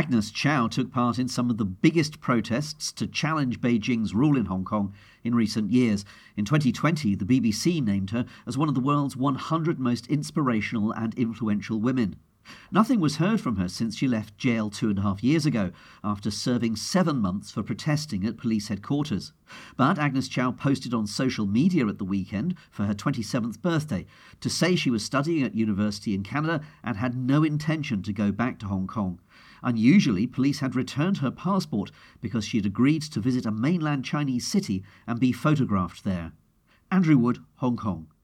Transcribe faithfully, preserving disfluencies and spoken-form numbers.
Agnes Chow took part in some of the biggest protests to challenge Beijing's rule in Hong Kong in recent years. In twenty twenty, the B B C named her as one of the world's one hundred most inspirational and influential women. Nothing was heard from her since she left jail two and a half years ago, after serving seven months for protesting at police headquarters. But Agnes Chow posted on social media at the weekend for her twenty-seventh birthday to say she was studying at university in Canada and had no intention to go back to Hong Kong. Unusually, police had returned her passport because she had agreed to visit a mainland Chinese city and be photographed there. Andrew Wood, Hong Kong.